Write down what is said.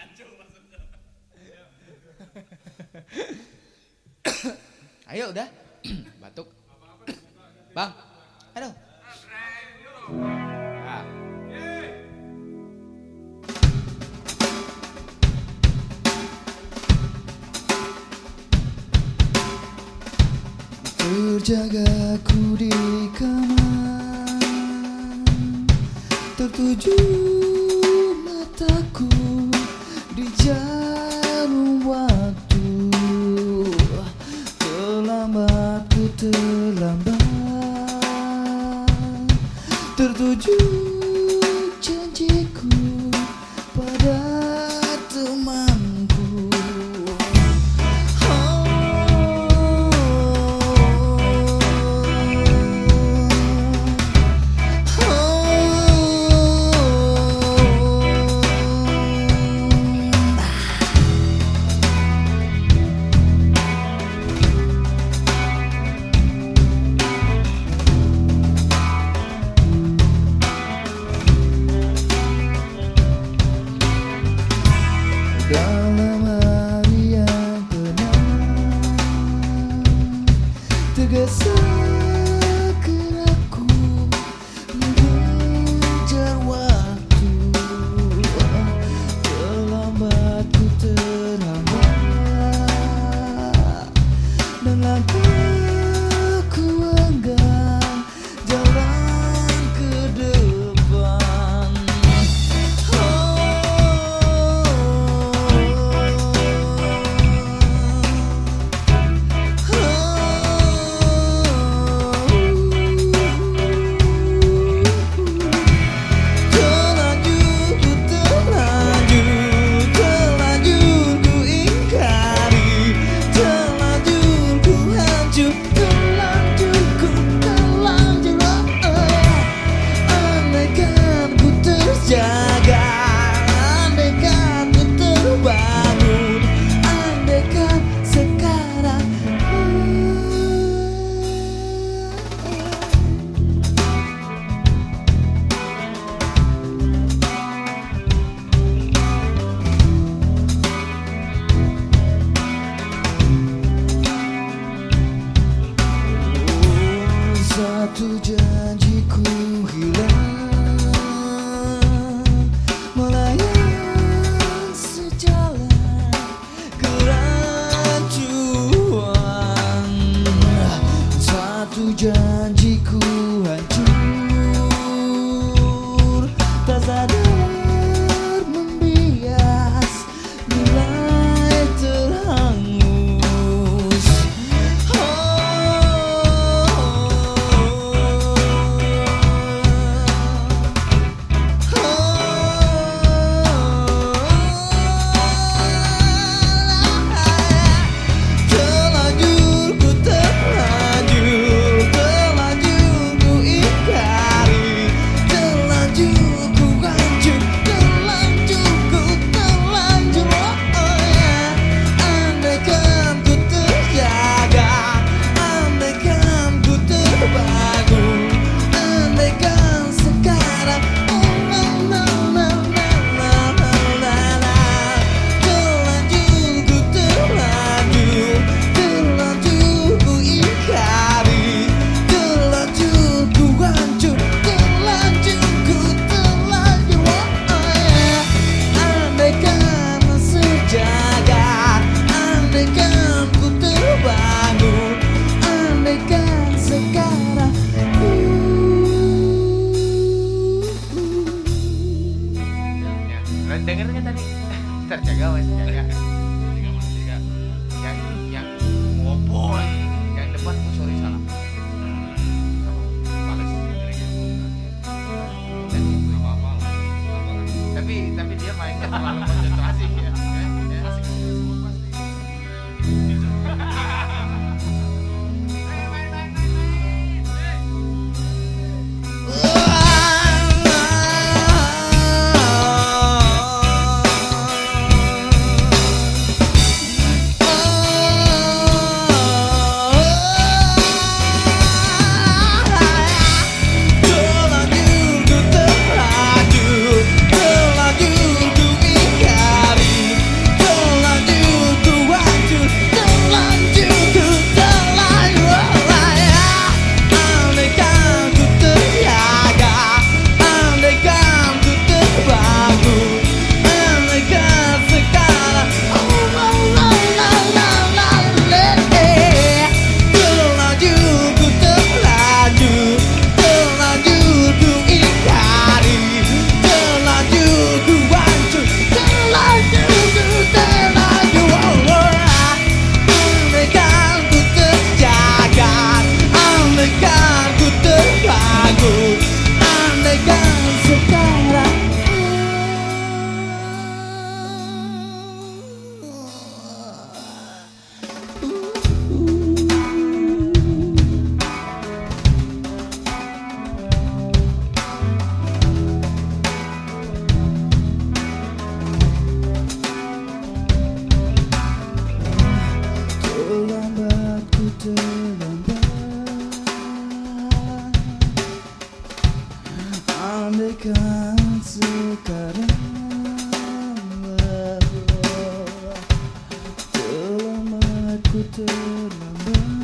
Ayo udah. Batuk. Bang. Aduh. Nah. Terjaga ku di kamar, tertuju mataku di jarum waktu. Terlambat ku terlambat, tertuju janjiku pada temanku. Dalam hari yang tenang, tergesa gerakku mengejar waktu. Terlambat ku terhambat, dan langkahku enggan jalan ke depan. Satu janjiku hilang, melayang sejalan kerancuan. Satu janjiku hancur, tak sadar membias, mulai terhangus. Denger kan tadi terjaga wes jaga yang ngoboy yang depan tuh sorry salah tapi dia mainnya terlalu konsentrasi ya. Terlanjur ku abaikan sekarang. Terlambat ku terlambat.